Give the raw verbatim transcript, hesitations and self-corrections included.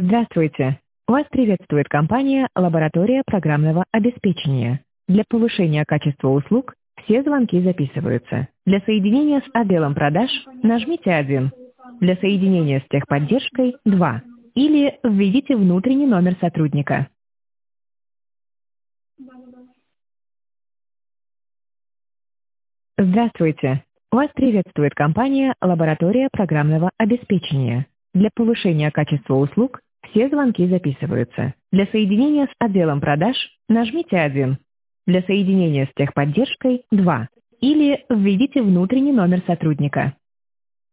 Здравствуйте! Вас приветствует компания «Лаборатория программного обеспечения». Для повышения качества услуг все звонки записываются. Для соединения с отделом продаж нажмите один. Для соединения с техподдержкой– два. Или введите внутренний номер сотрудника. Здравствуйте! Вас приветствует компания «Лаборатория программного обеспечения». Для повышения качества услуг все звонки записываются. Для соединения с отделом продаж нажмите один. Для соединения с техподдержкой– два. Или введите внутренний номер сотрудника.